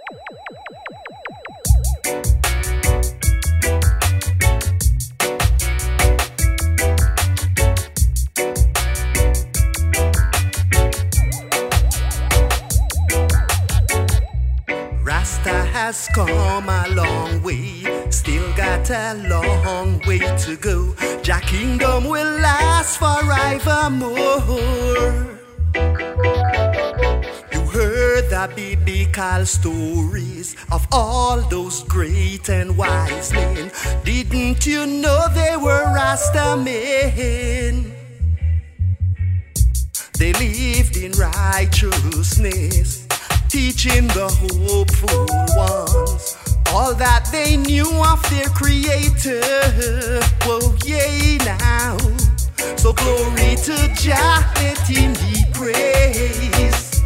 Rasta has come a long way, still got a long way to go. Jah kingdom will last forevermore. You heard the biblical stories of all those great and wise men. Didn't you know they were Rasta men? They lived in righteousness, teaching the hopeful ones all that they knew of their Creator. Whoa, yay now. So glory to Jah, let Him be praised,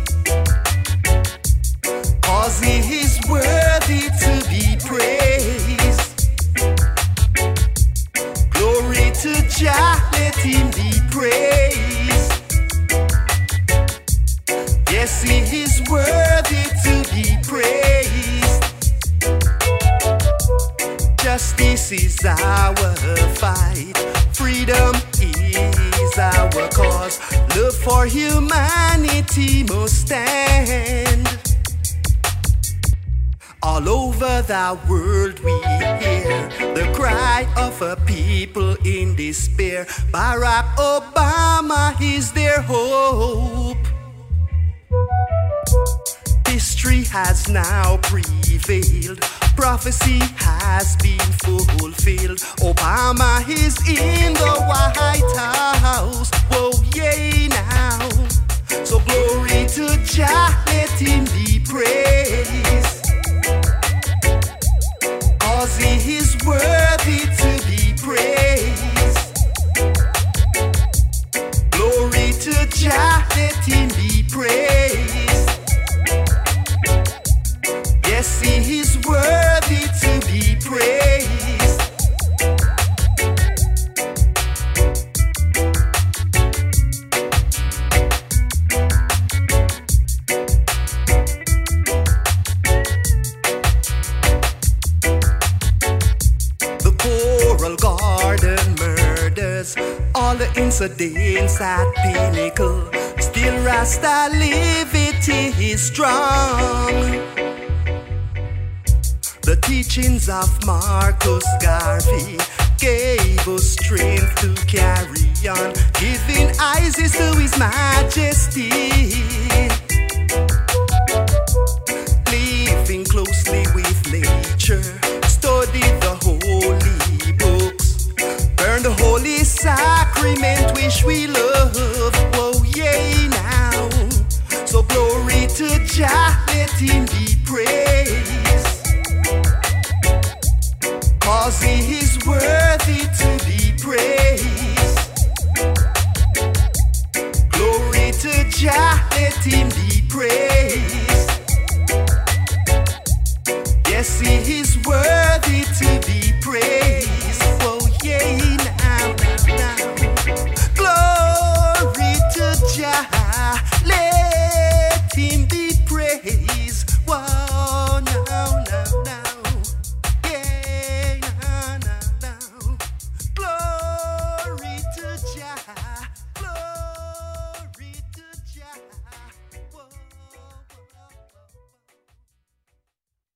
'cause He is worthy to be praised. Glory to Jah, let Him be praised. Yes, He is worthy to be praised. Justice is our fight, freedom is our cause. Love for humanity must stand. All over the world we hear the cry of a people in despair. Barack Obama is their hope. History has now prevailed, prophecy has been fulfilled. Obama is in the White House. Whoa, yay now. So glory to Jah, let Him be praised, 'cause He is worthy to be praised. Glory to Jah, let Him be praised. Yes, He is worthy to be praised. The Coral Garden murders, all the incidents at Pinnacle, still Rasta liberty is strong. The teachings of Marcus Garvey gave us strength to carry on, giving Isis to His Majesty. Living closely with nature, study the holy books, burn the holy sacrament which we love. Whoa, yay now. So glory to Jah, let Him be praised, 'cause He is worthy to be praised. Glory to Jah, let Him be praised.